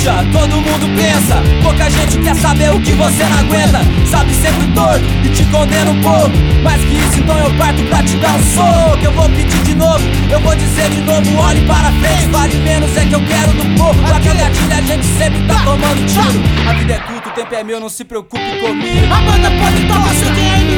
puxa, todo mundo pensa. Pouca gente quer saber o que você não aguenta. Sabe sempre torto e te condena um pouco. Mais que isso, então eu parto pra te dar um soco. Eu vou pedir de novo, eu vou dizer de novo. Olhe para frente, vale menos é que eu quero do povo. Pra que gatilho a gente sempre tá tomando tiro. A vida é curta, o tempo é meu, não se preocupe comigo. A banda pode tomar seu dinheiro.